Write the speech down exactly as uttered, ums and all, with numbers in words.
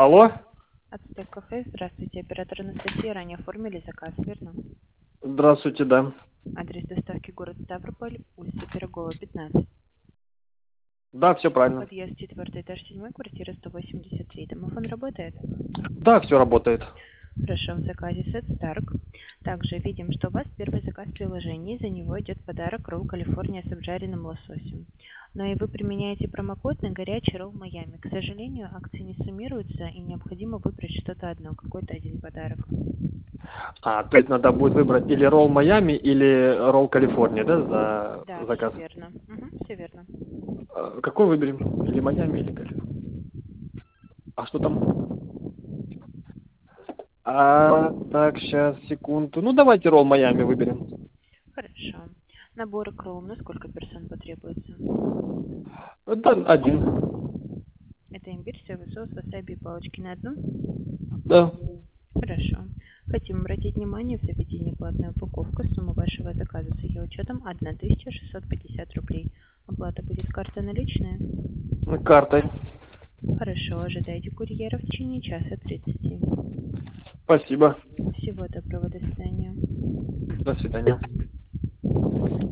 Алло? Ацтек кафе. Здравствуйте, оператор Анастасия. Ранее оформили заказ, верно? Здравствуйте, да. Адрес доставки город Ставрополь, улица Пирогова, пятнадцать. Да, все правильно. Подъезд четвертый этаж седьмой, квартира сто восемьдесят три. Домофон работает? Да, все работает. Хорошо, в заказе Сет Старк. Также видим, что у вас первый заказ в приложении, за него идет подарок ролл Калифорния с обжаренным лососем. Но и вы применяете промокод на горячий ролл Майами. К сожалению, акции не суммируются и необходимо выбрать что-то одно, какой-то один подарок. А, то есть надо будет выбрать или ролл Майами, или ролл Калифорния, да, за Да, все заказ? верно. Угу, все верно. А, какой выберем? Или Майами, или Калифорния? А что там? А, так, сейчас, секунду. Ну, давайте ролл Майами выберем. Хорошо. Наборы к роллам на сколько персон потребуется? Да, один. Это имбирь, соевый соус, васаби и палочки на одну? Да. Хорошо. Хотим обратить внимание, в заведении платная упаковка. Сумма вашего заказа с ее учетом тысяча шестьсот пятьдесят рублей. Оплата будет с карты наличная? Картой. Хорошо, ожидайте курьера в течение часа тридцати. Спасибо. Всего доброго, до свидания. До свидания.